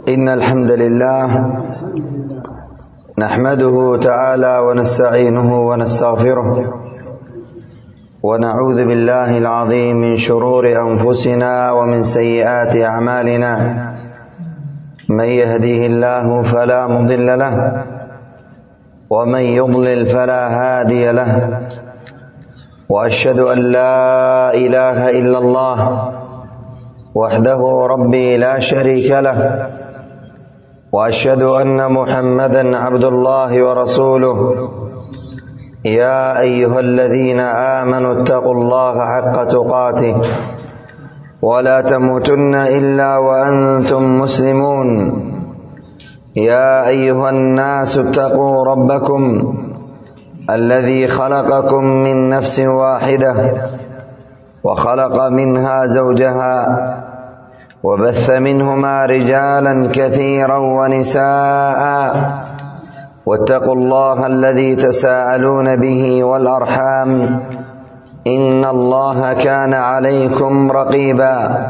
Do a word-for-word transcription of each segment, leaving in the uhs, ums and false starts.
إن الحمد لله نحمده تعالى ونستعينه ونستغفره ونعوذ بالله العظيم من شرور أنفسنا ومن سيئات أعمالنا. من يهديه الله فلا مضل له ومن يضلل فلا هادي له، وأشهد أن لا إله إلا الله وحده ربي لا شريك له، وأشهد أن محمدا عبد الله ورسوله. يا أيها الذين آمنوا اتقوا الله حق تقاته ولا تموتن إلا وأنتم مسلمون. يا أيها الناس اتقوا ربكم الذي خلقكم من نفس واحدة وخلق منها زوجها وبث منهما رجالا كثيرا ونساء، واتقوا الله الذي تساءلون به والأرحام إن الله كان عليكم رقيبا.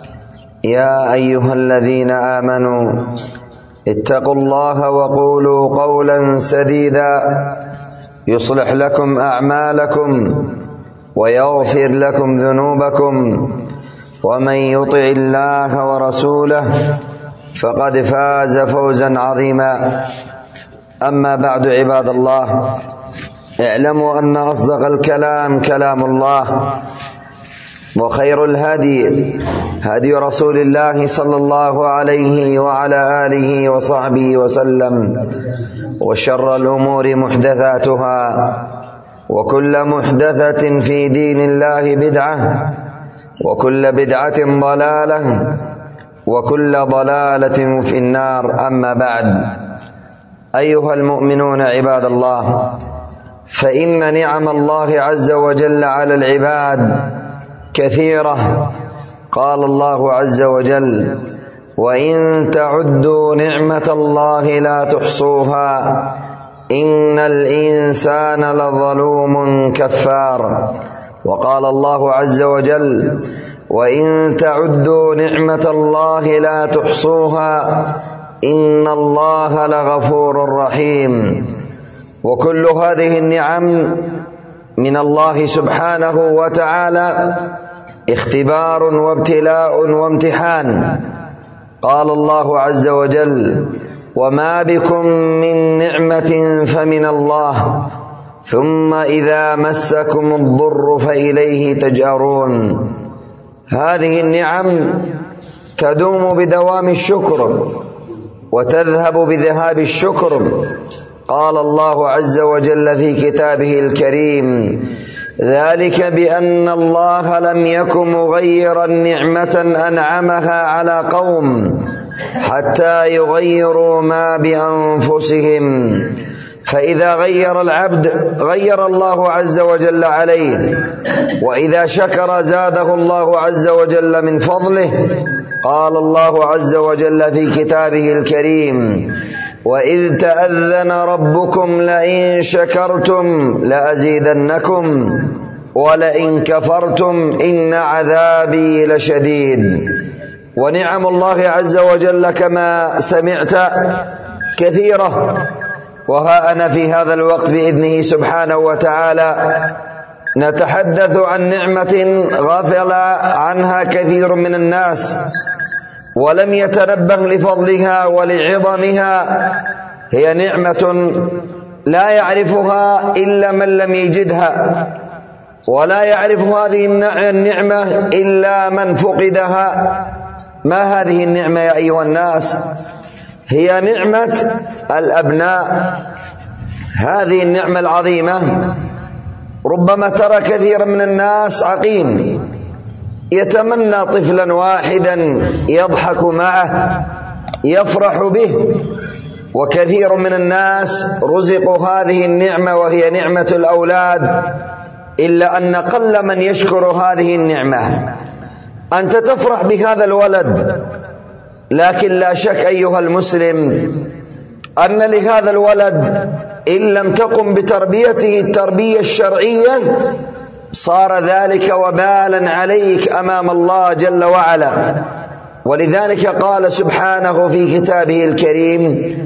يا أيها الذين آمنوا اتقوا الله وقولوا قولا سديدا يصلح لكم أعمالكم ويغفر لكم ذنوبكم، ومن يطع الله ورسوله فقد فاز فوزا عظيما. أما بعد، عباد الله، اعلموا أن أصدق الكلام كلام الله، وخير الهدي هدي رسول الله صلى الله عليه وعلى آله وصحبه وسلم، وشر الأمور محدثاتها، وكل محدثة في دين الله بدعة، وكل بدعة ضلالة، وكل ضلالة في النار. أما بعد، أيها المؤمنون عباد الله، فإن نعم الله عز وجل على العباد كثيرة. قال الله عز وجل: وإن تعدوا نعمة الله لا تحصوها إن الإنسان لظلوم كفار. وقال الله عز وجل: وإن تعدوا نعمة الله لا تحصوها إن الله لغفور رحيم. وكل هذه النعم من الله سبحانه وتعالى اختبار وابتلاء وامتحان. قال الله عز وجل: وما بكم من نعمة فمن الله ثم إذا مسكم الضر فإليه تجأرون. هذه النعم تدوم بدوام الشكر وتذهب بذهاب الشكر. قال الله عز وجل في كتابه الكريم: ذلك بأن الله لم يكن مغيرا نعمة أنعمها على قوم حتى يغيروا ما بأنفسهم. فإذا غير العبد غير الله عز وجل عليه، وإذا شكر زاده الله عز وجل من فضله. قال الله عز وجل في كتابه الكريم: وإذ تأذن ربكم لئن شكرتم لأزيدنكم ولئن كفرتم إن عذابي لشديد. ونعم الله عز وجل كما سمعت كثيرة، وها أنا في هذا الوقت بإذنه سبحانه وتعالى نتحدث عن نعمة غفل عنها كثير من الناس ولم يتنبه لفضلها ولعظمها. هي نعمة لا يعرفها إلا من لم يجدها، ولا يعرف هذه النعمة إلا من فقدها. ما هذه النعمة يا أيها الناس؟ هي نعمة الأبناء. هذه النعمة العظيمة ربما ترى كثير من الناس عقيم يتمنى طفلا واحدا يضحك معه يفرح به، وكثير من الناس رزقوا هذه النعمة وهي نعمة الأولاد، إلا أن قل من يشكر هذه النعمة. أنت تفرح بهذا الولد، لكن لا شك أيها المسلم أن لهذا الولد إن لم تقم بتربيته التربية الشرعية صار ذلك وبالا عليك أمام الله جل وعلا. ولذلك قال سبحانه في كتابه الكريم: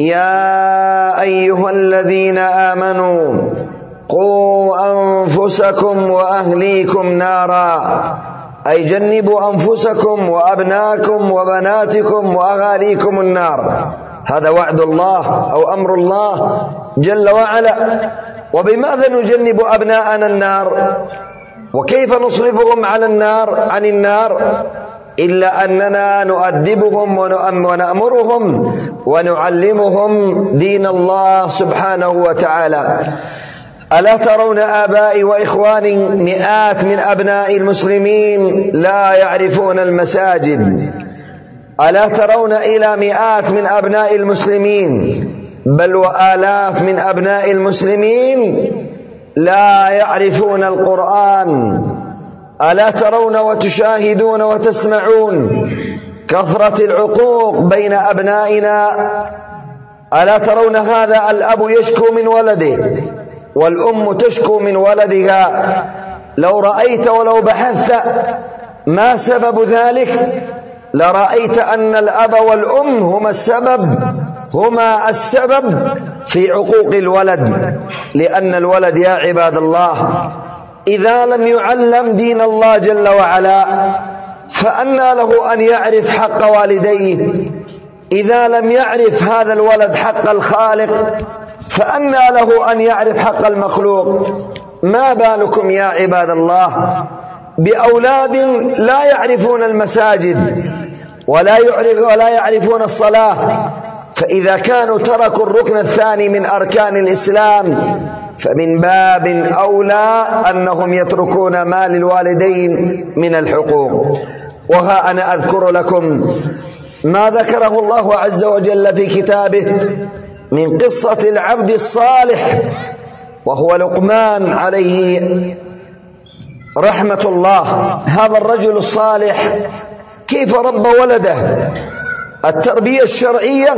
يا أيها الذين آمنوا قوا أنفسكم وأهليكم نارا، أي جنبوا أنفسكم وأبناكم وبناتكم وأهاليكم النار. هذا وعد الله أو أمر الله جل وعلا. وبماذا نجنب أبناءنا النار؟ وكيف نصرفهم على النار عن النار؟ إلا أننا نؤدبهم ونأمرهم ونعلمهم دين الله سبحانه وتعالى. ألا ترون آبائي وإخواني مئات من أبناء المسلمين لا يعرفون المساجد؟ ألا ترون إلى مئات من أبناء المسلمين بل وآلاف من أبناء المسلمين لا يعرفون القرآن؟ ألا ترون وتشاهدون وتسمعون كثرة العقوق بين أبنائنا؟ ألا ترون هذا الأب يشكو من ولده والأم تشكو من ولدها؟ لو رأيت ولو بحثت ما سبب ذلك لرأيت أن الأب والأم هما السبب هما السبب في عقوق الولد. لأن الولد يا عباد الله إذا لم يعلم دين الله جل وعلا فأنى له أن يعرف حق والديه؟ إذا لم يعرف هذا الولد حق الخالق فأنى له أن يعرف حق المخلوق؟ ما بالكم يا عباد الله بأولاد لا يعرفون المساجد ولا يعرف ولا يعرفون الصلاة؟ فإذا كانوا تركوا الركن الثاني من أركان الإسلام فمن باب أولى أنهم يتركون ما للوالدين من الحقوق. وها أنا أذكر لكم ما ذكره الله عز وجل في كتابه من قصة العبد الصالح وهو لقمان عليه رحمة الله. هذا الرجل الصالح كيف ربى ولده التربية الشرعية؟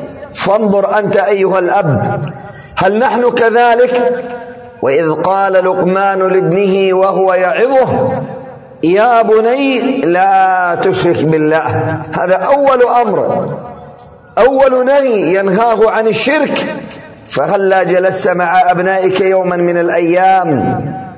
فانظر أنت أيها الأب، هل نحن كذلك؟ وإذ قال لقمان لابنه وهو يعظه يا بني لا تشرك بالله. هذا أول أمر، أول نهي ينهاه عن الشرك. فهلا جلست مع أبنائك يوما من الأيام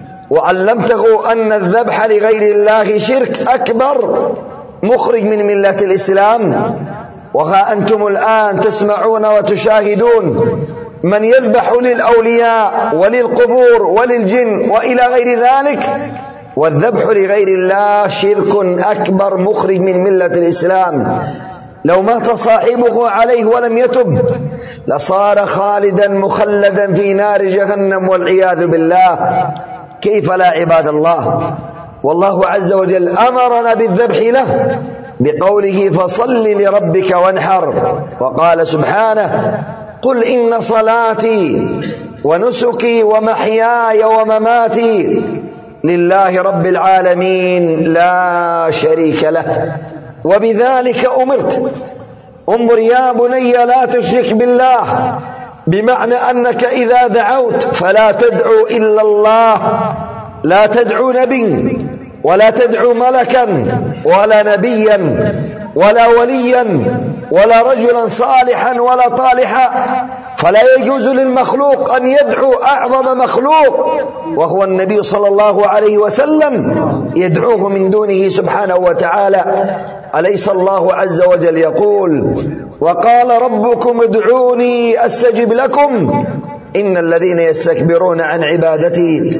وعلمته أن الذبح لغير الله شرك أكبر مخرج من ملة الإسلام؟ وها أنتم الآن تسمعون وتشاهدون من يذبح للأولياء وللقبور وللجن وإلى غير ذلك، والذبح لغير الله شرك أكبر مخرج من ملة الإسلام. لو مات صاحبه عليه ولم يتب لصار خالدا مخلدا في نار جهنم والعياذ بالله. كيف لا عباد الله؟ والله عز وجل أمرنا بالذبح له بقوله فصل لربك وانحر، وقال سبحانه قل إن صلاتي ونسكي ومحياي ومماتي لله رب العالمين لا شريك له وبذلك أمرت. انظر يا بني لا تشرك بالله، بمعنى أنك إذا دعوت فلا تدعو إلا الله، لا تدعو نبي ولا تدعو ملكا ولا نبيا ولا وليا ولا رجلا صالحا ولا طالحا. فلا يجوز للمخلوق أن يدعو أعظم مخلوق وهو النبي صلى الله عليه وسلم يدعوه من دونه سبحانه وتعالى. أليس الله عز وجل يقول وقال ربكم ادعوني أستجب لكم إن الذين يستكبرون عن عبادتي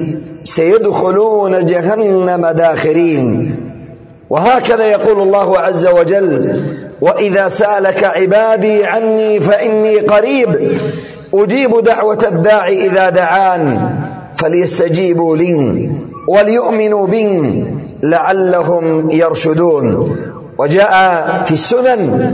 سيدخلون جهنم داخرين. وهكذا يقول الله عز وجل وإذا سألك عبادي عني فإني قريب أجيب دعوة الداعي إذا دعان فليستجيبوا لي وليؤمنوا بي لعلهم يرشدون. وجاء في السنن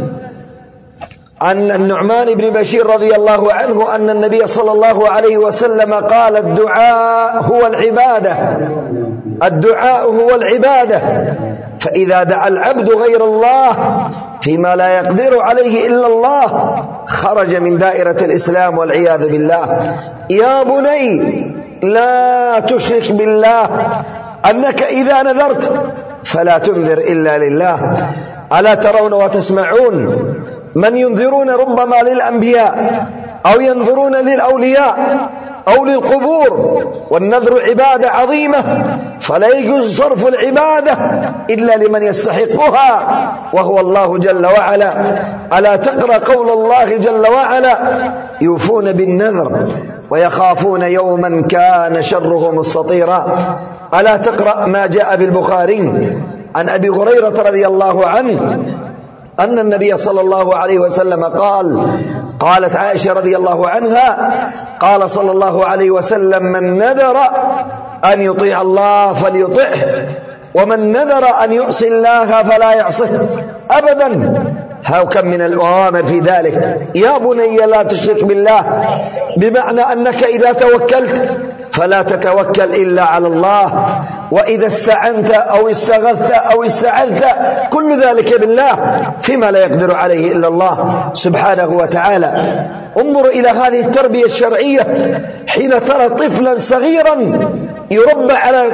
عن النعمان بن بشير رضي الله عنه أن النبي صلى الله عليه وسلم قال الدعاء هو العبادة، الدعاء هو العبادة، فإذا دعا العبد غير الله فيما لا يقدر عليه إلا الله خرج من دائرة الإسلام والعياذ بالله. يا بني لا تشرك بالله، أنك إذا نذرت فلا تنذر إلا لله. ألا ترون وتسمعون من ينذرون ربما للأنبياء أو ينذرون للأولياء أو للقبور، والنذر عبادة عظيمة فلا يجوز صرف العبادة إلا لمن يستحقها وهو الله جل وعلا. ألا تقرأ قول الله جل وعلا يوفون بالنذر ويخافون يوما كان شره مستطيرا. ألا تقرأ ما جاء في البخاري عن أبي هريرة رضي الله عنه أن النبي صلى الله عليه وسلم قال قالت عائشة رضي الله عنها قال صلى الله عليه وسلم من نذر أن يطيع الله فليطعه ومن نذر أن يعصي الله فلا يعصه أبدا. هاو كم من الأوامر في ذلك. يا بني لا تشرك بالله، بمعنى أنك إذا توكلت فلا تتوكل إلا على الله، وإذا استعنت أو استغثت أو استعذت كل ذلك بالله فيما لا يقدر عليه إلا الله سبحانه وتعالى. انظر إلى هذه التربية الشرعية حين ترى طفلا صغيرا يربى على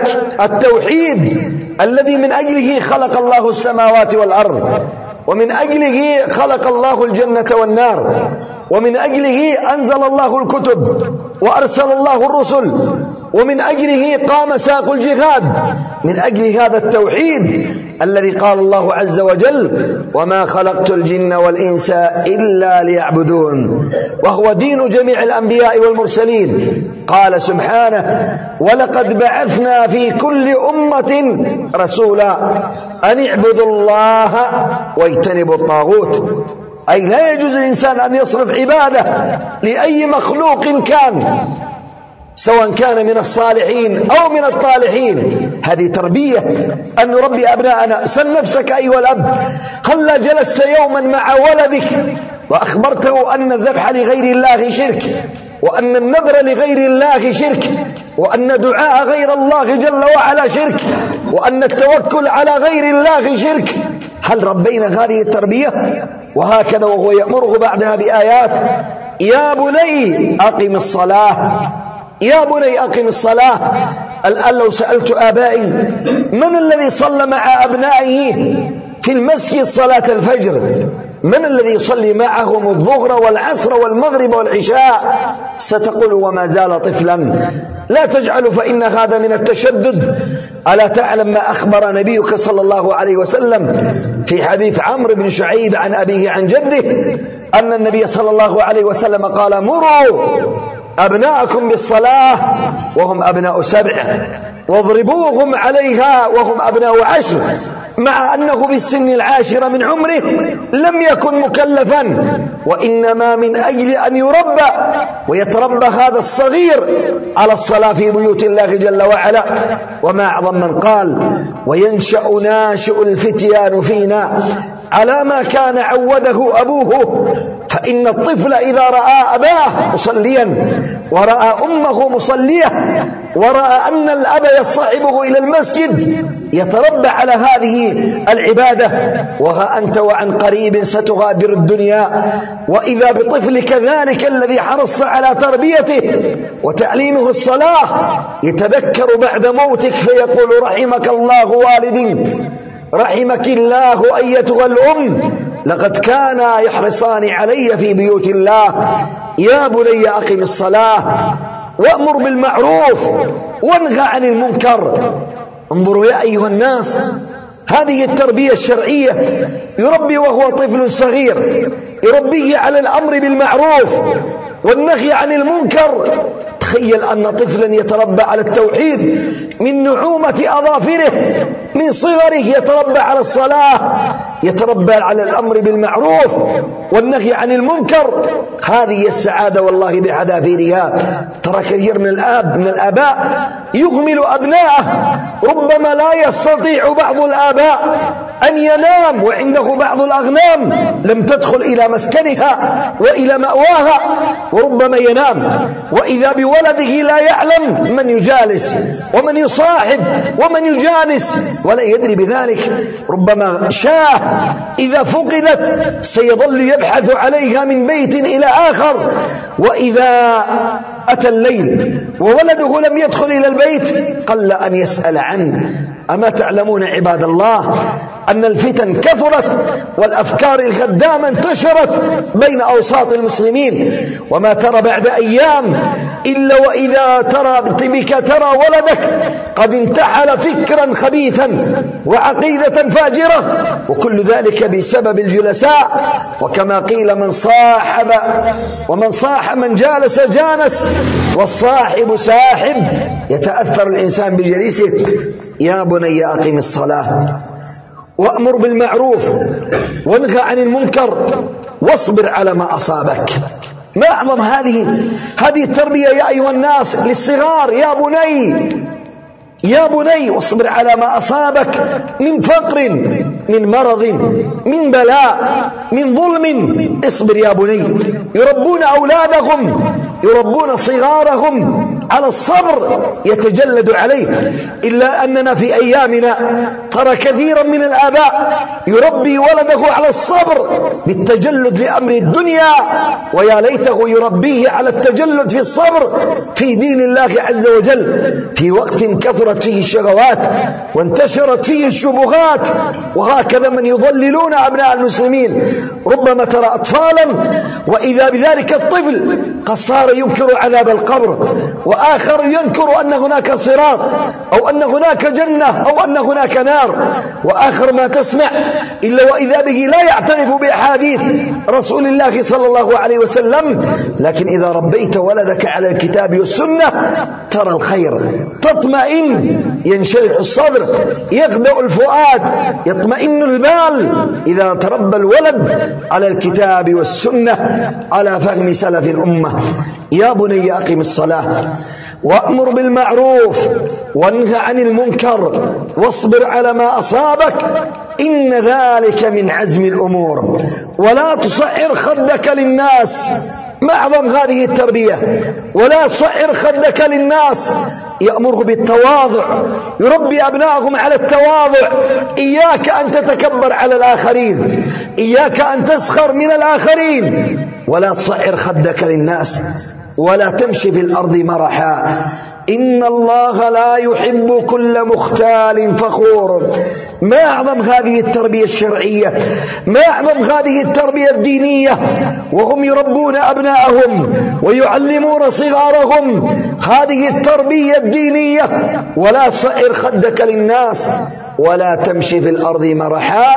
التوحيد الذي من أجله خلق الله السماوات والأرض، ومن أجله خلق الله الجنة والنار، ومن أجله أنزل الله الكتب وأرسل الله الرسل، ومن أجله قام ساق الجهاد، من أجل هذا التوحيد الذي قال الله عز وجل وما خلقت الجن والإنس إلا ليعبدون، وهو دين جميع الأنبياء والمرسلين. قال سبحانه ولقد بعثنا في كل أمة رسولا أن اعبدوا الله واجتنبوا الطاغوت، أي لا يجوز الإنسان أن يصرف عبادة لأي مخلوق كان، سواء كان من الصالحين أو من الطالحين. هذه تربية أن نربي أبناءنا. سل نفسك أيها الأب، هلا جلست يوما مع ولدك وأخبرته أن الذبح لغير الله شرك، وأن النذر لغير الله شرك، وأن دعاء غير الله جل وعلا شرك، وأن التوكل على غير الله شرك؟ هل ربينا هذه التربية؟ وهكذا وهو يأمره بعدها بآيات يا بني أقم الصلاة، يا بني أقم الصلاة. الآن لو سألت آبائي من الذي صلى مع أبنائه في المسجد صلاة الفجر؟ من الذي يصلي معهم الظهر والعصر والمغرب والعشاء؟ ستقول وما زال طفلا. لا تجعل فإن هذا من التشدد. ألا تعلم ما أخبر نبيك صلى الله عليه وسلم في حديث عمرو بن شعيب عن أبيه عن جده أن النبي صلى الله عليه وسلم قال مروا أبناءكم بالصلاة وهم أبناء سبع واضربوهم عليها وهم أبناء عشر، مع أنه بالسن العاشر من عمره لم يكن مكلفا، وإنما من أجل أن يربى ويتربى هذا الصغير على الصلاة في بيوت الله جل وعلا. وما أعظم من قال وينشأ ناشئ الفتيان فينا على ما كان عوده أبوه، فإن الطفل إذا رأى أباه مصليا ورأى أمه مصلية ورأى أن الأب يصعبه إلى المسجد يتربى على هذه العبادة. وها أنت وعن قريب ستغادر الدنيا، وإذا بطفلك ذلك الذي حرص على تربيته وتعليمه الصلاة يتذكر بعد موتك فيقول رحمك الله والدي، رحمك الله أيتها الأم، لقد كانا يحرصان علي في بيوت الله. يا بني أقم الصلاة وأمر بالمعروف وانهى عن المنكر. انظروا يا أيها الناس، هذه التربية الشرعية يربي وهو طفل صغير، يربيه على الأمر بالمعروف والنهي عن المنكر. تخيل أن طفلا يتربى على التوحيد من نعومة أظافره، من صغره يتربى على الصلاة، يتربى على الأمر بالمعروف والنهي عن المنكر. هذه السعادة والله بحذافيرها. ترى كثير من الآب من الآباء يهمل أبناءه، ربما لا يستطيع بعض الآباء أن ينام وعنده بعض الأغنام لم تدخل إلى مسكنها وإلى مأواها، وربما ينام وإذا بولده لا يعلم من يجالس ومن يصاحب ومن يجالس ولا يدري بذلك. ربما شاه إذا فقدت سيظل يبحث عليها من بيت إلى آخر، وإذا أتى الليل وولده لم يدخل إلى البيت قل أن يسأل عنه. أما تعلمون عباد الله أن الفتن كثرت والأفكار الخدامة انتشرت بين أوساط المسلمين، وما ترى بعد أيام إلا وإذا ترى بك ترى ولدك قد انتحل فكرا خبيثا وعقيدة فاجرة، وكل ذلك بسبب الجلساء. وكما قيل من صاحب ومن صاح من جالس جانس والصاحب ساحب، يتأثر الإنسان بجليسه. يا بني أقم الصلاة وأمر بالمعروف وانهى عن المنكر واصبر على ما أصابك. ما أعظم هذه هذه التربية يا أيها الناس للصغار. يا بني يا بني واصبر على ما أصابك من فقر، من مرض، من بلاء، من ظلم. اصبر يا بني. يربون أولادهم يربون صغارهم على الصبر يتجلد عليه، إلا أننا في أيامنا ترى كثيرا من الآباء يربي ولده على الصبر بالتجلد لأمر الدنيا، ويا ليته يربيه على التجلد في الصبر في دين الله عز وجل، في وقت كثرت فيه الشهوات وانتشرت فيه الشبهات. وهكذا من يضللون أبناء المسلمين. ربما ترى أطفالا وإذا بذلك الطفل قد صار ينكر عذاب القبر، وآخر ينكر أن هناك صراط أو أن هناك جنة أو أن هناك نار، وآخر ما تسمع إلا وإذا به لا يعترف بأحاديث رسول الله صلى الله عليه وسلم. لكن إذا ربيت ولدك على الكتاب والسنة ترى الخير، تطمئن، ينشرح الصدر، يغدأ الفؤاد، يطمئن البال إذا تربى الولد على الكتاب والسنة على فهم سلف الأمة. يا بني أقم الصلاة وأمر بالمعروف وانهى عن المنكر واصبر على ما أصابك إن ذلك من عزم الأمور. ولا تصعر خدك للناس. ما أعظم هذه التربية. ولا تصعر خدك للناس. يأمره بالتواضع، يربي أبنائهم على التواضع. إياك أن تتكبر على الآخرين، إياك أن تسخر من الآخرين. ولا تصعر خدك للناس ولا تمشي في الأرض مرحا إن الله لا يحب كل مختال فخور. ما أعظم هذه التربية الشرعية، ما أعظم هذه التربية الدينية، وهم يربون أبناءهم ويعلمون صغارهم هذه التربية الدينية. ولا تصعر خدك للناس ولا تمشي في الأرض مرحا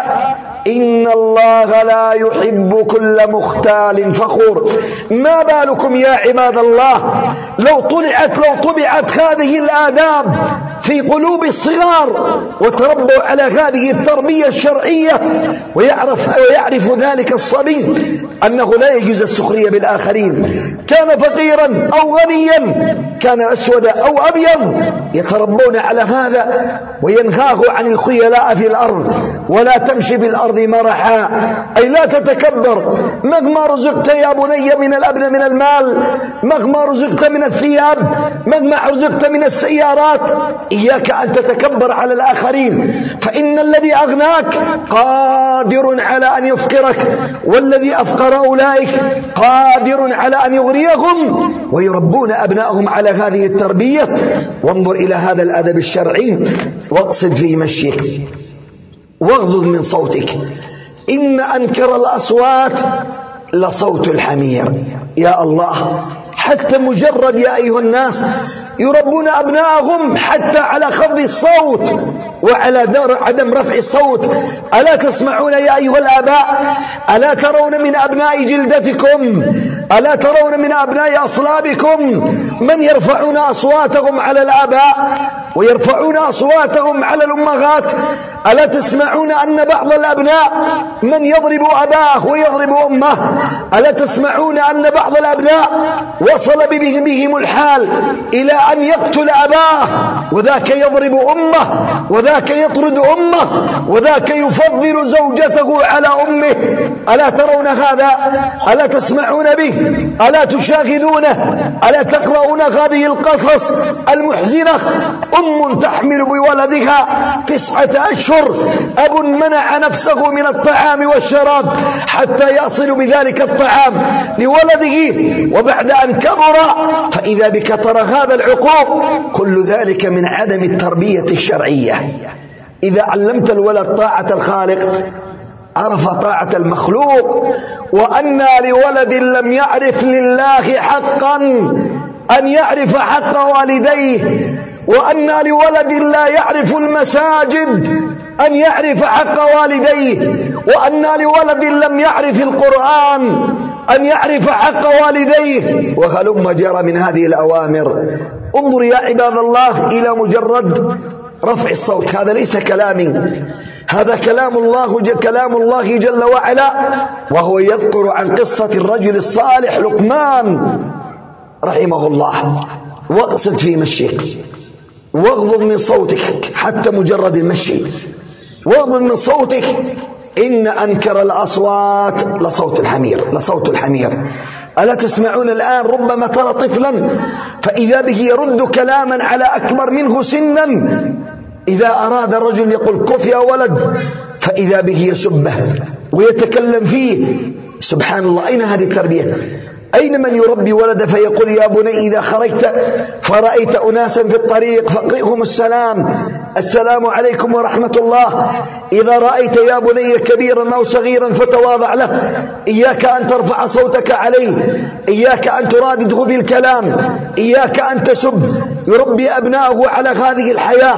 إن الله لا يحب كل مختال فخور. ما بالكم يا عباد الله لو طلعت لو طبعت هذه الآداب في قلوب الصغار وتربوا على هذه التربية الشرعية، ويعرف, ويعرف ذلك الصبي أنه لا يجوز السخرية بالآخرين، كان فقيرا أو غنيا، كان أسود أو أبيض، يتربون على هذا وينهاه عن الخيلاء في الأرض. ولا تمشي في الأرض مرحا أي لا تتكبر. مهما رزقت يا بني من الأبن من المال، مهما رزقت من الثياب، مهما رزقت من السيارات، إياك أن تتكبر على الآخرين، فإن الذي أغناك قادر على أن يفقرك، والذي أفقر أولئك قادر على أن يغريهم. ويربون أبنائهم على هذه التربية. وانظر إلى هذا الأدب الشرعي واقصد في مشيك واغضض من صوتك إن أنكر الأصوات لصوت الحمير. يا الله، حتى مجرد يا أيها الناس يربون أبنائهم حتى على خفض الصوت وعلى عدم رفع الصوت. ألا تسمعون يا أيها الآباء؟ ألا ترون من أبناء جلدتكم، ألا ترون من أبناء أصلابكم من يرفعون أصواتهم على الآباء ويرفعون أصواتهم على الأمهات؟ ألا تسمعون أن بعض الأبناء من يضرب أباه ويضرب أمه؟ ألا تسمعون أن بعض الأبناء وصل بهم, بهم الحال إلى أن يقتل أباه، وذاك يضرب أمه، وذاك يطرد أمه، وذاك يفضل زوجته على أمه؟ ألا ترون هذا؟ ألا تسمعون به؟ ألا تشاهدونه؟ ألا تقرؤون هذه القصص المحزنة؟ أم تحمل بولدها تسعة أشهر، أب منع نفسه من الطعام والشراب حتى يصل بذلك الطعام لولده، وبعد أن كبر فإذا بك ترى هذا العقوق. كل ذلك من عدم التربية الشرعية. إذا علمت الولد طاعة الخالق عرف طاعة المخلوق. وأن لولد لم يعرف لله حقا أن يعرف حق والديه، وأن لولد لا يعرف المساجد أن يعرف حق والديه، وأن لولد لم يعرف القرآن أن يعرف حق والديه، وهلم جرى من هذه الأوامر. انظر يا عباد الله إلى مجرد رفع الصوت، هذا ليس كلامي، هذا كلام الله كلام الله جل وعلا، وهو يذكر عن قصة الرجل الصالح لقمان رحمه الله. واقصد في مشيك، واغضض من صوتك حتى مجرد المشي، واغضض من صوتك. إن أنكر الأصوات لصوت الحمير لصوت الحمير. ألا تسمعون الآن ربما ترى طفلا فإذا به يرد كلاما على أكبر منه سنا، إذا أراد الرجل يقول كف يا ولد فإذا به يسبه ويتكلم فيه. سبحان الله، أين هذه التربية؟ أين من يربي ولده فيقول يا بني إذا خرجت فرأيت أناسا في الطريق فاقرئهم السلام، السلام عليكم ورحمة الله. إذا رأيت يا بني كبيرا أو صغيرا فتواضع له، إياك أن ترفع صوتك عليه، إياك أن ترادده في الكلام، إياك أن تسب. يربي أبناءه على هذه الحياة،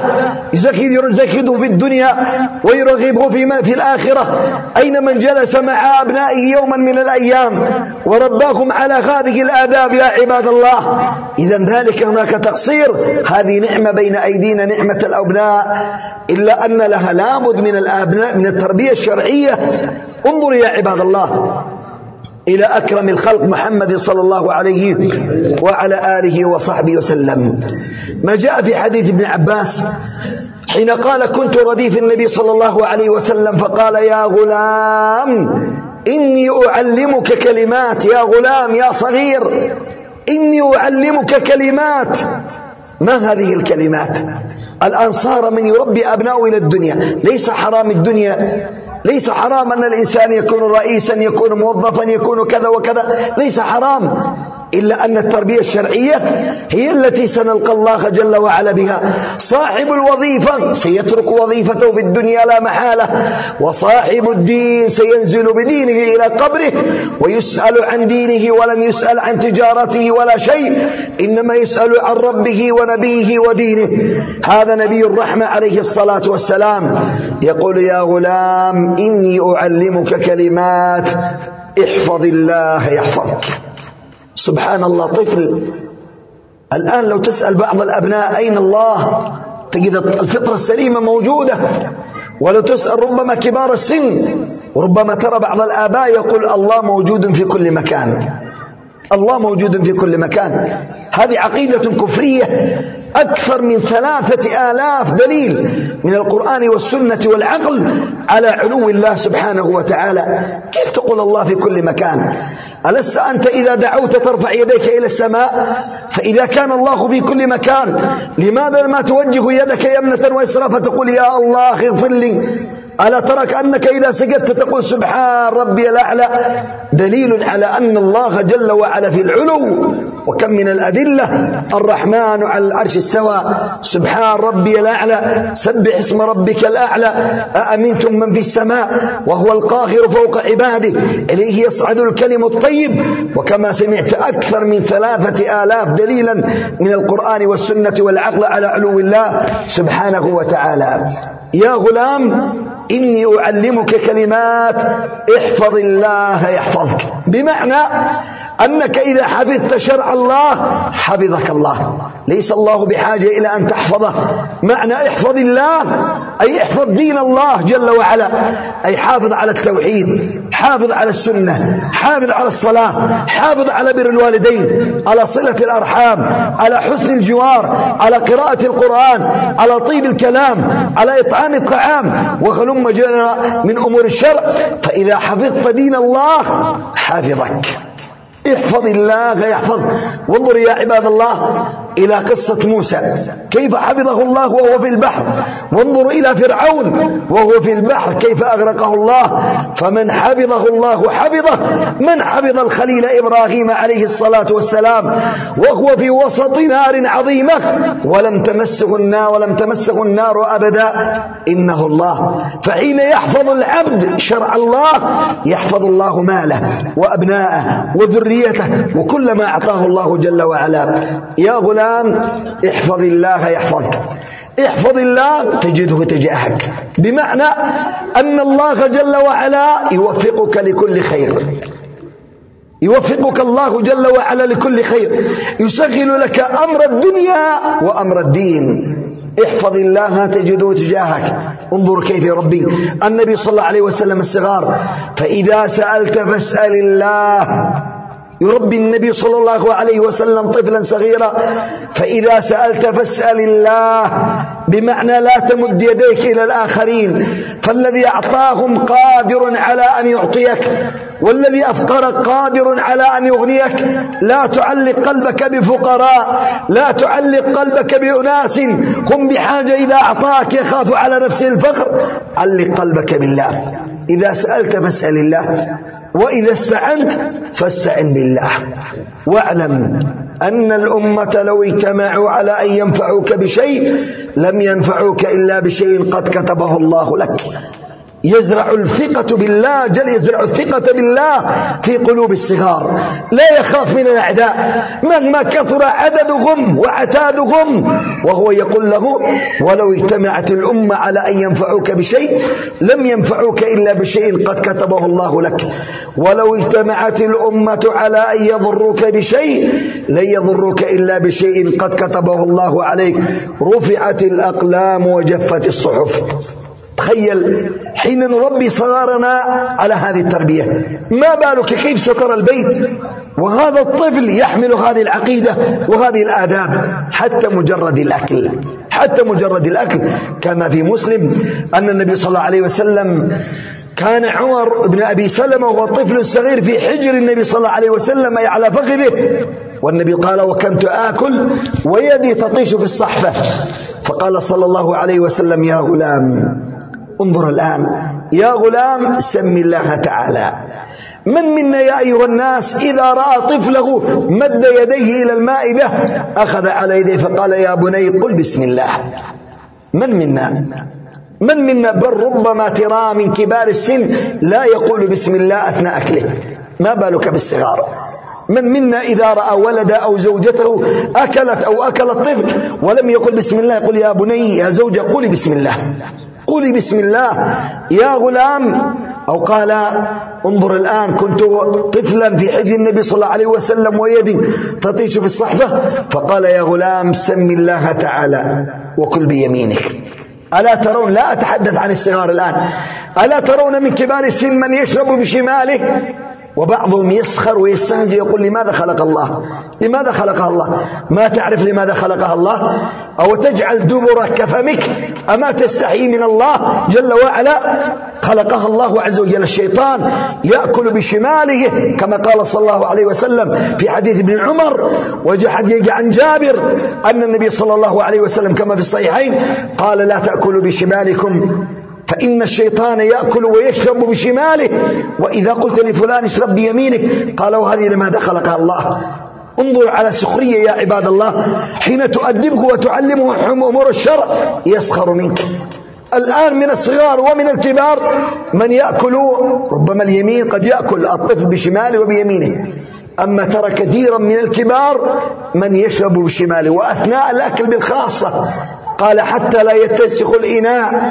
يزكده في الدنيا ويرغبه فيما في الآخرة. أين من جلس مع أبنائه يوما من الأيام ورباهم على هذه الآداب يا عباد الله؟ إذن ذلك هناك تقصير. هذه نعمة بين أيدينا، نعمة الأبناء، إلا أن لها لابد من الأبناء من التربية الشرعية. انظر يا عباد الله إلى أكرم الخلق محمد صلى الله عليه وعلى آله وصحبه وسلم، ما جاء في حديث ابن عباس حين قال كنت رديف النبي صلى الله عليه وسلم فقال يا غلام إني أعلمك كلمات، يا غلام يا صغير إني أعلمك كلمات. ما هذه الكلمات؟ الآن صار من يربي أبناءه إلى الدنيا. ليس حرام الدنيا، ليس حرام أن الإنسان يكون رئيسا، يكون موظفا، يكون كذا وكذا، ليس حرام، إلا أن التربية الشرعية هي التي سنلقى الله جل وعلا بها. صاحب الوظيفة سيترك وظيفته في الدنيا لا محالة، وصاحب الدين سينزل بدينه إلى قبره ويسأل عن دينه ولم يسأل عن تجارته ولا شيء، إنما يسأل عن ربه ونبيه ودينه. هذا نبي الرحمة عليه الصلاة والسلام يقول يا غلام إني أعلمك كلمات احفظ الله يحفظك. سبحان الله، طفل. الآن لو تسأل بعض الأبناء أين الله تجد الفطرة السليمة موجودة، ولو تسأل ربما كبار السن وربما ترى بعض الآباء يقول الله موجود في كل مكان، الله موجود في كل مكان. هذه عقيدة كفرية. أكثر من ثلاثة آلاف دليل من القرآن والسنة والعقل على علو الله سبحانه وتعالى. كيف تقول الله في كل مكان؟ ألست أنت إذا دعوت ترفع يديك إلى السماء؟ فإذا كان الله في كل مكان لماذا ما توجه يدك يمنة ويسرى فتقول يا الله اغفر لي؟ ألا ترك أنك إذا سجدت تقول سبحان ربي الأعلى؟ دليل على أن الله جل وعلا في العلو. وكم من الأدلة الرحمن على العرش استوى سبحان ربي الأعلى سبح اسم ربك الأعلى أأمنتم من في السماء وهو القاهر فوق عباده إليه يصعد الكلم الطيب. وكما سمعت أكثر من ثلاثة آلاف دليلا من القرآن والسنة والعقل على علو الله سبحانه وتعالى. يا غلام إني أعلمك كلمات احفظ الله يحفظك، بمعنى أنك إذا حفظت شرع الله حفظك الله. ليس الله بحاجة إلى أن تحفظه. معنى احفظ الله أي احفظ دين الله جل وعلا، أي حافظ على التوحيد، حافظ على السنة، حافظ على الصلاة، حافظ على بر الوالدين، على صلة الأرحام، على حسن الجوار، على قراءة القرآن، على طيب الكلام، على إطعام الطعام، وهلم جرى من أمور الشرع. فإذا حفظت دين الله حافظك. احفظ الله يحفظ. وانظر يا عباد الله إلى قصة موسى كيف حفظه الله وهو في البحر، وانظروا إلى فرعون وهو في البحر كيف أغرقه الله. فمن حفظه الله حفظه، من حفظ الخليل إبراهيم عليه الصلاة والسلام وهو في وسط نار عظيمة ولم تمسه النار ولم تمسه النار أبدا، إنه الله. فحين يحفظ العبد شرع الله يحفظ الله ماله وأبناءه وذريته وكل ما أعطاه الله جل وعلا. يا غلام احفظ الله يحفظك، احفظ الله تجده تجاهك، بمعنى أن الله جل وعلا يوفقك لكل خير، يوفقك الله جل وعلا لكل خير، يسهل لك أمر الدنيا وأمر الدين. احفظ الله تجده تجاهك. انظر كيف يربي النبي صلى الله عليه وسلم الصغار، فإذا سألت فاسأل الله. يربي النبي صلى الله عليه وسلم طفلا صغيرا، فإذا سألت فاسأل الله، بمعنى لا تمد يديك إلى الآخرين، فالذي أعطاهم قادر على أن يعطيك، والذي أفقرك قادر على أن يغنيك. لا تعلق قلبك بفقراء، لا تعلق قلبك بأناس هم بحاجة إذا أعطاك يخاف على نفسه الفقر. علق قلبك بالله. إذا سألت فاسأل الله، وإذا استعنت فاستعن بالله. واعلم أن الأمة لو اجتمعوا على أن ينفعوك بشيء لم ينفعوك إلا بشيء قد كتبه الله لك. يزرع الثقة بالله جل يزرع الثقة بالله في قلوب الصغار، لا يخاف من الأعداء مهما كثر عددهم وعتادهم، وهو يقول له ولو اجتمعت الأمة على أن ينفعوك بشيء لم ينفعوك إلا بشيء قد كتبه الله لك، ولو اجتمعت الأمة على أن يضروك بشيء لن يضروك إلا بشيء قد كتبه الله عليك. رفعت الأقلام وجفت الصحف. تخيل حين نربي صغارنا على هذه التربية، ما بالك كيف سترى البيت وهذا الطفل يحمل هذه العقيدة وهذه الآداب حتى مجرد الأكل، حتى مجرد الأكل. كما في مسلم أن النبي صلى الله عليه وسلم كان عمر بن أبي سلمة وهو طفل صغير في حجر النبي صلى الله عليه وسلم أي على فخذه، والنبي قال وكنت آكل ويدي تطيش في الصحفة، فقال صلى الله عليه وسلم يا غلام انظر الآن، يا غلام سم الله تعالى. من منا يا أيها الناس إذا رأى طفله مد يديه إلى المائدة أخذ على يديه فقال يا بني قل بسم الله؟ من منا من منا بل ربما ترى من كبار السن لا يقول بسم الله أثناء أكله، ما بالك بالصغار؟ من منا إذا رأى ولد أو زوجته أكلت أو أكل الطفل ولم يقل بسم الله يقول يا بني يا زوجة قولي بسم الله، قولي بسم الله يا غلام. أو قال انظر الآن كنت طفلا في حجر النبي صلى الله عليه وسلم ويدي تطيش في الصحفة فقال يا غلام سم الله تعالى وكل بيمينك. ألا ترون، لا أتحدث عن الصغار الآن، ألا ترون من كبار السن من يشرب بشماله وبعضهم يسخر ويستهزئ يقول لماذا خلق الله؟ لماذا خلقها الله؟ ما تعرف لماذا خلقها الله؟ أو تجعل دبر كفمك؟ أما تستحي من الله جل وعلا؟ خلقها الله عز وجل. الشيطان يأكل بشماله كما قال صلى الله عليه وسلم في حديث ابن عمر، وجاء حديث عن جابر أن النبي صلى الله عليه وسلم كما في الصحيحين قال لا تأكلوا بشمالكم فإن الشيطان يأكل ويشرب بشماله، وإذا قلت لفلان اشرب بيمينك قال وهذه لماذا خلقها الله؟ انظر على سخرية يا عباد الله، حين تؤدبه وتعلمه أمور الشرع يسخر منك. الآن من الصغار ومن الكبار من يأكل ربما اليمين، قد يأكل الطفل بشماله وبيمينه، أما ترى كثيرا من الكبار من يشرب بشماله وأثناء الأكل بالخاصة. قال حتى لا يتسخ الإناء،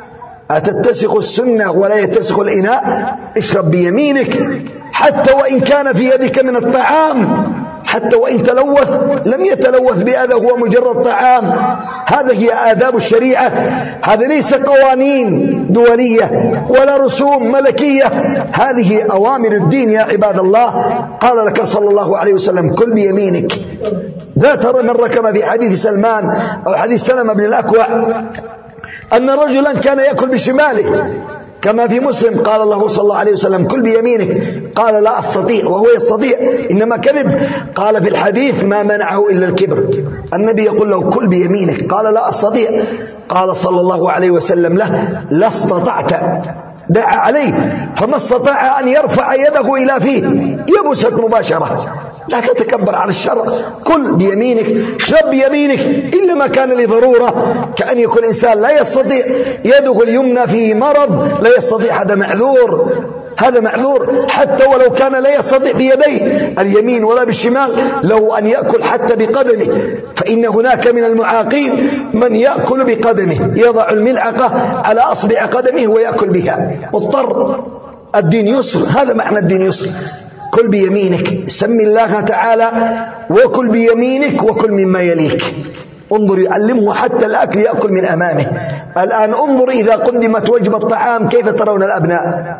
أتتسخ السنة ولا يتسخ الإناء؟ اشرب بيمينك حتى وإن كان في يدك من الطعام، حتى وإن تلوث لم يتلوث بأذى، هو مجرد طعام. هذه هي آداب الشريعة، هذا ليس قوانين دولية ولا رسوم ملكية، هذه أوامر الدين يا عباد الله. قال لك صلى الله عليه وسلم كل بيمينك. ذات مرة كما في حديث سلمان أو حديث سلمة بن الأكوع أن رجلا كان يأكل بشماله كما في مسلم قال الله صلى الله عليه وسلم كل بيمينك، قال لا أستطيع، وهو يستطيع إنما كذب. قال في الحديث ما منعه إلا الكبر. النبي يقول له كل بيمينك، قال لا أستطيع، قال صلى الله عليه وسلم له لا استطعت، دعا عليه فما استطاع أن يرفع يده إلى فيه يبست مباشرة. لا تتكبر على الشرع، كل بيمينك، اشرب بيمينك إلا ما كان لضرورة، كأن يكون إنسان لا يستطيع يده اليمنى فيه مرض لا يستطيع، هذا معذور، هذا معذور حتى ولو كان لا يستطيع بيديه اليمين ولا بالشمال، لو أن يأكل حتى بقدمه، فإن هناك من المعاقين من يأكل بقدمه، يضع الملعقة على أصبع قدمه ويأكل بها مضطر. الدين يسر، هذا معنى الدين يسر. كل بيمينك، سم الله تعالى وكل بيمينك وكل مما يليك. انظر يعلمه حتى الأكل يأكل من أمامه. الآن انظر إذا قدمت وجبة طعام كيف ترون الأبناء؟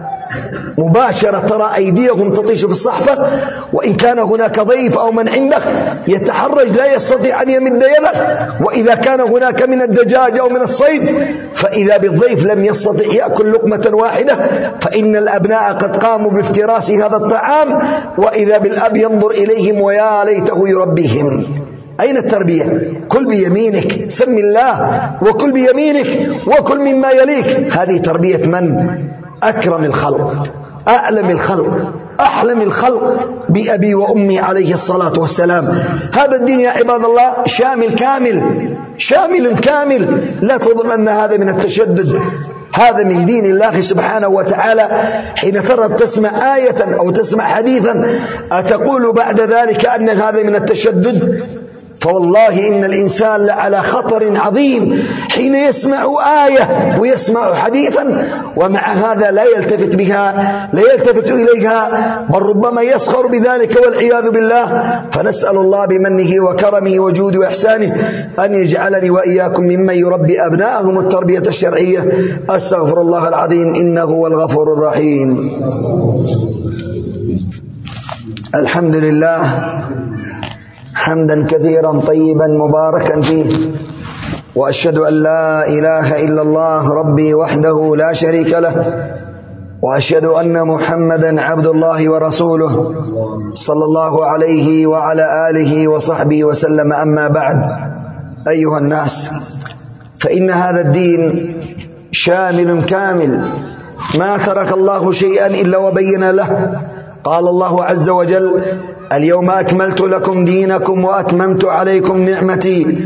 مباشرة ترى أيديهم تطيش في الصحفة، وإن كان هناك ضيف أو من عندك يتحرج لا يستطيع أن يمد يده، وإذا كان هناك من الدجاج أو من الصيد فإذا بالضيف لم يستطيع يأكل لقمة واحدة، فإن الأبناء قد قاموا بافتراس هذا الطعام، وإذا بالأب ينظر إليهم ويا ليته يربيهم. أين التربية؟ كل بيمينك، سم الله وكل بيمينك وكل مما يليك. هذه تربية من؟ أكرم الخلق، أعلم الخلق، أحلم الخلق بأبي وأمي عليه الصلاة والسلام. هذا الدين يا عباد الله شامل كامل، شامل كامل. لا تظن أن هذا من التشدد، هذا من دين الله سبحانه وتعالى. حين ترى تسمع آية أو تسمع حديثا أتقول بعد ذلك أن هذا من التشدد؟ فوالله إن الإنسان لعلى خطر عظيم حين يسمع آية ويسمع حديثا ومع هذا لا يلتفت بها، لا يلتفت إليها، بل ربما يسخر بذلك والعياذ بالله. فنسأل الله بمنه وكرمه وجوده وإحسانه أن يجعلني وإياكم ممن يربي أبناءهم التربية الشرعية. أستغفر الله العظيم إنه هو الغفور الرحيم. الحمد لله حمدا كثيرا طيبا مباركا فيه، وأشهد أن لا إله إلا الله ربي وحده لا شريك له، وأشهد أن محمدا عبد الله ورسوله صلى الله عليه وعلى آله وصحبه وسلم. أما بعد، أيها الناس، فإن هذا الدين شامل كامل، ما ترك الله شيئا إلا وبين له. قال الله عز وجل اليوم أكملت لكم دينكم وأتممت عليكم نعمتي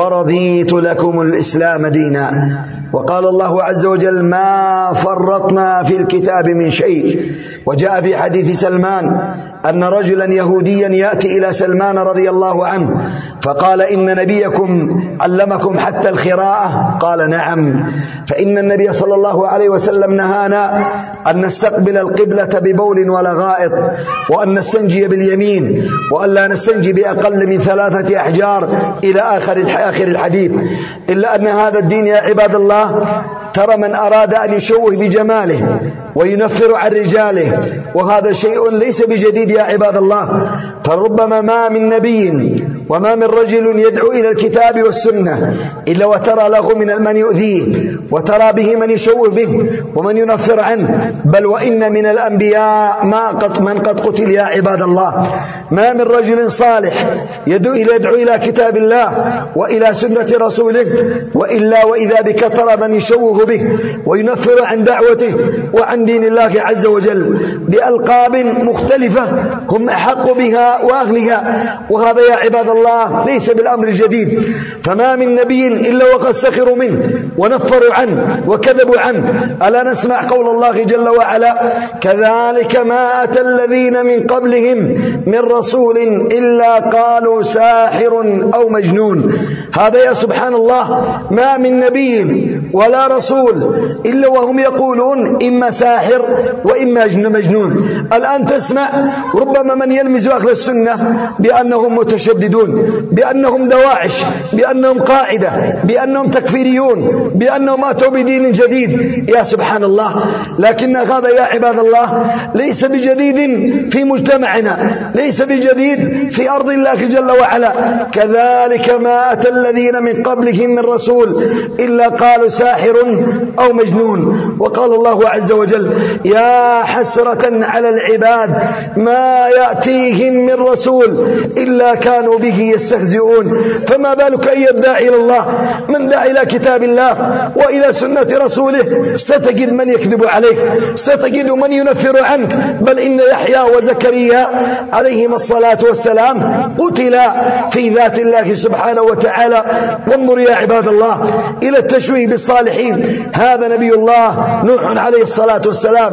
ورضيت لكم الإسلام دينا. وقال الله عز وجل ما فرطنا في الكتاب من شيء. وجاء في حديث سلمان أن رجلا يهوديا يأتي إلى سلمان رضي الله عنه فقال إن نبيكم علمكم حتى الخراءة؟ قال نعم. فإن النبي صلى الله عليه وسلم نهانا أن نستقبل القبلة ببول ولا غائط، وأن نستنجي باليمين، وأن لا نستنجي بأقل من ثلاثة أحجار إلى آخر آخر الحديث. إلا أن هذا الدين يا عباد الله، ترى من أراد أن يشوه بجماله وينفر عن رجاله، وهذا شيء ليس بجديد يا عباد الله. فربما ما من نبي وما من رجل يدعو إلى الكتاب والسنة إلا وترى له من من يؤذيه، وترى به من يشوه به ومن ينفر عنه. بل وإن من الأنبياء ما قد من قد قتل يا عباد الله. ما من رجل صالح يدعو إلى يدعو إلى كتاب الله وإلى سنة رسوله وإلا وإذا بك ترى من يشوه به وينفر عن دعوته وعن دين الله عز وجل بألقاب مختلفة هم أحق بها وأهلها. وهذا يا عباد الله ليس بالأمر الجديد. فما من نبي إلا وقد سخروا منه ونفروا عنه وكذبوا عنه. ألا نسمع قول الله جل وعلا كذلك ما أتى الذين من قبلهم من رسول إلا قالوا ساحر أو مجنون. هذا يا سبحان الله ما من نبي ولا رسول إلا وهم يقولون إما ساحر وإما مجنون. الآن تسمع ربما من يلمز أهل السنة السنة بأنهم متشددون، بأنهم دواعش، بأنهم قاعدة، بأنهم تكفيريون، بأنهم أتوا بدين جديد. يا سبحان الله، لكن هذا يا عباد الله ليس بجديد في مجتمعنا، ليس بجديد في أرض الله جل وعلا. كذلك ما أتى الذين من قبلهم من رسول إلا قالوا ساحر أو مجنون. وقال الله عز وجل: يا حسرة على العباد ما يأتيهم من رسول إلا كانوا به يستهزئون. فما بالك أن يدعي إلى الله؟ من دعا إلى كتاب الله وإلى سنة رسوله ستجد من يكذب عليك، ستجد من ينفر عنك. بل إن يحيى وزكريا عليهما الصلاة والسلام قتلا في ذات الله سبحانه وتعالى. وانظر يا عباد الله إلى التشويه بالصالحين. هذا نبي الله نوح عليه الصلاة والسلام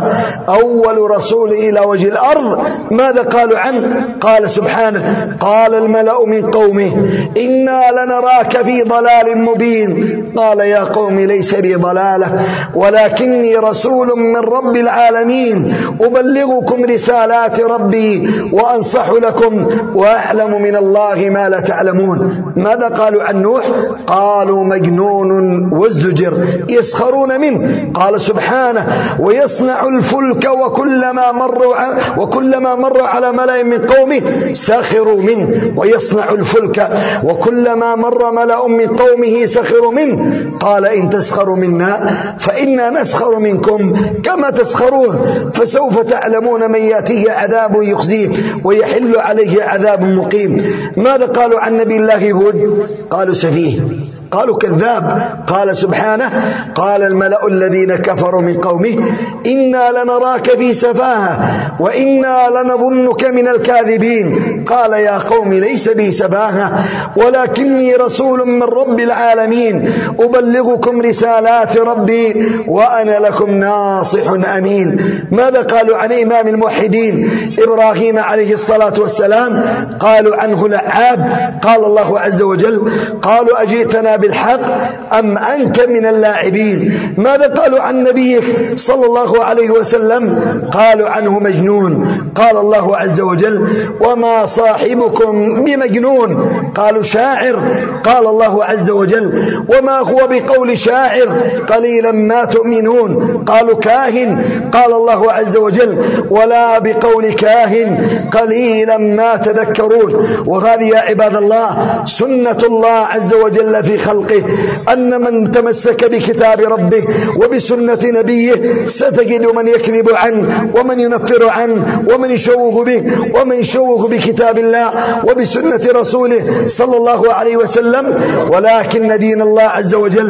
أول رسول إلى وجه الأرض. ماذا قالوا عنه؟ قال سبحانه: قال الملأ من قومه إنا لنراك في ضلال مبين. قال يا قوم ليس بي ضلالة ولكني رسول من رب العالمين أبلغكم رسالات ربي وأنصح لكم وأعلم من الله ما لا تعلمون. ماذا قالوا عن نوح؟ قالوا مجنون وازدجر، يسخرون منه. قال سبحانه: ويصنع الفلك وكلما مروا وكلما مروا على ملأ من قومه سخروا منه. ويصنع الفلك وكلما مر ملأ من قومه سخروا منه. قال إن تسخروا منا فإنا نسخر منكم كما تسخرون فسوف تعلمون من يأتيه عذاب يخزيه ويحل عليه عذاب مقيم. ماذا قالوا عن نبي الله هود؟ قالوا سفيه، قالوا كذاب. قال سبحانه: قال الملأ الذين كفروا من قومه إنا لنراك في سفاهة وإنا لنظنك من الكاذبين. قال يا قوم ليس بي سفاهة ولكني رسول من رب العالمين أبلغكم رسالات ربي وأنا لكم ناصح أمين. ماذا قالوا عن إمام الموحدين إبراهيم عليه الصلاة والسلام؟ قالوا عنه لعاب. قال الله عز وجل: قالوا أجئتنا بالحق أم أنت من اللاعبين. ماذا قالوا عن نبيك صلى الله عليه وسلم؟ قالوا عنه مجنون. قال الله عز وجل: وما صاحبكم بمجنون. قالوا شاعر. قال الله عز وجل: وما هو بقول شاعر قليلا ما تؤمنون. قالوا كاهن. قال الله عز وجل: ولا بقول كاهن قليلا ما تذكرون. وهذه يا عباد الله سنة الله عز وجل في خلقه، أن من تمسك بكتاب ربه وبسنة نبيه ستجد من يكذب عنه ومن ينفر عنه ومن يشوه به ومن يشوه بكتاب الله وبسنة رسوله صلى الله عليه وسلم. ولكن دين الله عز وجل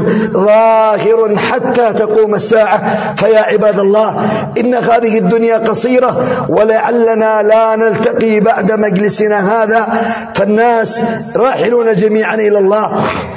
ظاهر حتى تقوم الساعة. فيا عباد الله إن هذه الدنيا قصيرة ولعلنا لا نلتقي بعد مجلسنا هذا، فالناس راحلون جميعا إلى الله،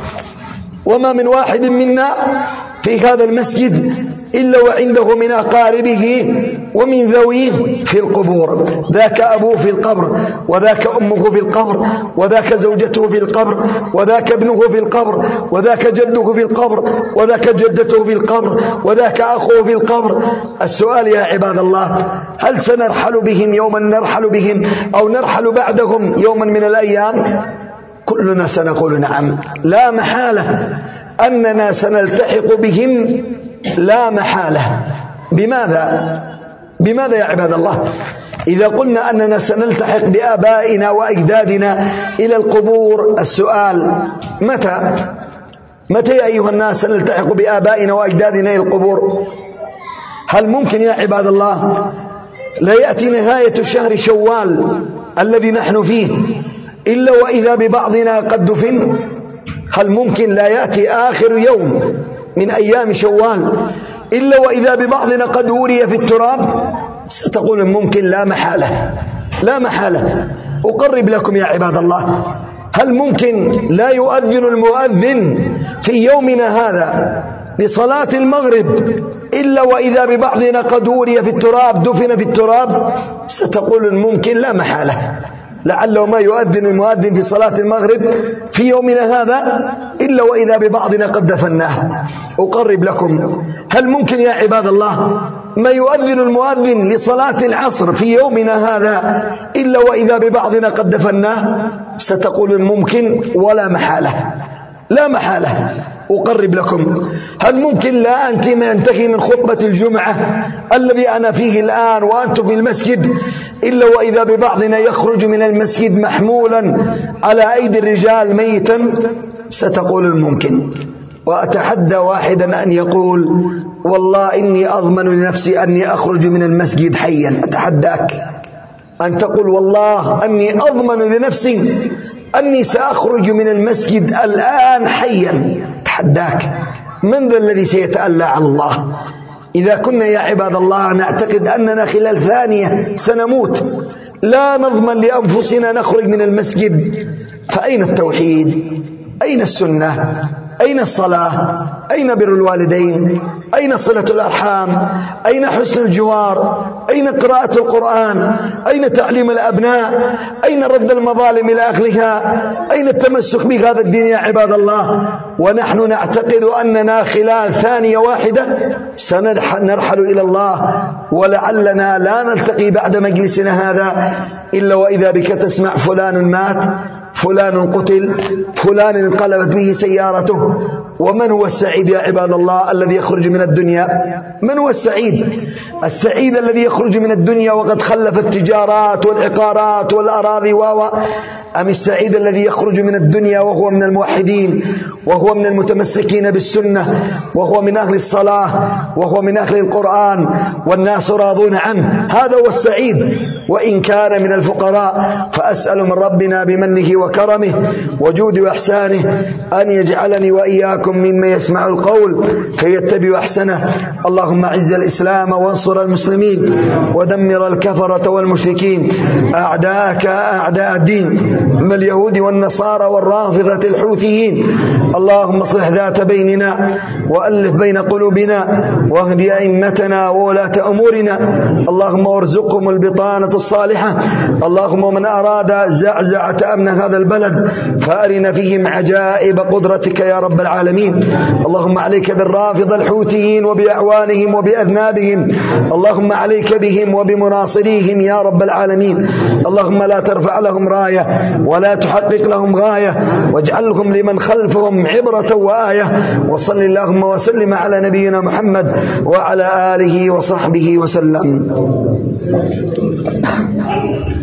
وما من واحد منا في هذا المسجد إلا وعنده من أقاربه ومن ذويه في القبور. ذاك أبوه في القبر، وذاك أمه في القبر، وذاك زوجته في القبر، وذاك ابنه في القبر، وذاك جده في القبر، وذاك جدته في القبر، وذاك أخوه في القبر. السؤال يا عباد الله: هل سنرحل بهم يوما نرحل بهم أو نرحل بعدهم يوما من الأيام؟ كلنا سنقول نعم، لا محالة أننا سنلتحق بهم، لا محالة. بماذا؟ بماذا يا عباد الله؟ إذا قلنا أننا سنلتحق بآبائنا وأجدادنا إلى القبور، السؤال متى؟ متى يا أيها الناس سنلتحق بآبائنا وأجدادنا إلى القبور؟ هل ممكن يا عباد الله لا يأتي نهاية شهر شوال الذي نحن فيه إلا وإذا ببعضنا قد دفن؟ هل ممكن لا يأتي آخر يوم من أيام شوال إلا وإذا ببعضنا قد وري في التراب؟ ستقول ممكن، لا محالة، لا محالة. أقرب لكم يا عباد الله، هل ممكن لا يؤذن المؤذن في يومنا هذا لصلاة المغرب إلا وإذا ببعضنا قد وري في التراب، دفن في التراب؟ ستقول ممكن، لا محالة. لعله ما يؤذن المؤذن في صلاة المغرب في يومنا هذا إلا وإذا ببعضنا قد دفناه. أقرب لكم، هل ممكن يا عباد الله ما يؤذن المؤذن لصلاة العصر في يومنا هذا إلا وإذا ببعضنا قد دفناه؟ ستقول الممكن ولا محالة، لا محالة. أقرب لكم، هل ممكن لا أنت ما ينتهي من خطبة الجمعة الذي أنا فيه الآن وأنتم في المسجد إلا وإذا ببعضنا يخرج من المسجد محمولا على أيدي الرجال ميتا؟ ستقول الممكن. وأتحدى واحدا أن يقول والله إني أضمن لنفسي أني أخرج من المسجد حيا. أتحداك أن تقول والله أني أضمن لنفسي أني سأخرج من المسجد الآن حيا. أتحداك، من ذا الذي سيتألى على الله؟ إذا كنا يا عباد الله نعتقد أننا خلال ثانية سنموت، لا نضمن لأنفسنا نخرج من المسجد، فأين التوحيد؟ أين السنة؟ أين الصلاة؟ أين بر الوالدين؟ أين صلة الأرحام؟ أين حسن الجوار؟ أين قراءة القرآن؟ أين تعليم الأبناء؟ أين رد المظالم إلى أهلها؟ أين التمسك بهذا الدين يا عباد الله؟ ونحن نعتقد أننا خلال ثانية واحدة سنرحل إلى الله، ولعلنا لا نلتقي بعد مجلسنا هذا إلا وإذا بك تسمع فلان مات، فلان قتل، فلان انقلبت به سيارته. ومن هو السعيد يا عباد الله الذي يخرج من الدنيا؟ من هو السعيد؟ السعيد الذي يخرج من الدنيا وقد خلف التجارات والعقارات والأراضي و أم السعيد الذي يخرج من الدنيا وهو من الموحدين، وهو من المتمسكين بالسنة، وهو من أهل الصلاة، وهو من أهل القرآن والناس راضون عنه؟ هذا هو السعيد. وإن كان من الفقراء فأسأل من ربنا بمنه وكرمه وجود وإحسانه أن يجعلني وإياكم ممن يسمع القول فيتبع أحسنه. اللهم أعز الإسلام وانصر المسلمين ودمر الكفرة والمشركين أعداءك أعداء الدين من اليهود والنصارى والرافضة الحوثيين. اللهم اصلح ذات بيننا وألف بين قلوبنا واهد أئمتنا وولاة أمورنا. اللهم وارزقهم البطانة الصالحة. اللهم من أراد زعزعة أمن هذا البلد فأرنا فيهم عجائب قدرتك يا رب العالمين. اللهم عليك بالرافضة الحوثيين وبأعوانهم وبأذنابهم. اللهم عليك بهم وبمناصريهم يا رب العالمين. اللهم لا ترفع لهم راية ولا تحقق لهم غاية، واجعلهم لمن خلفهم عبرة وآية. وصل اللهم وسلم على نبينا محمد وعلى آله وصحبه وسلم.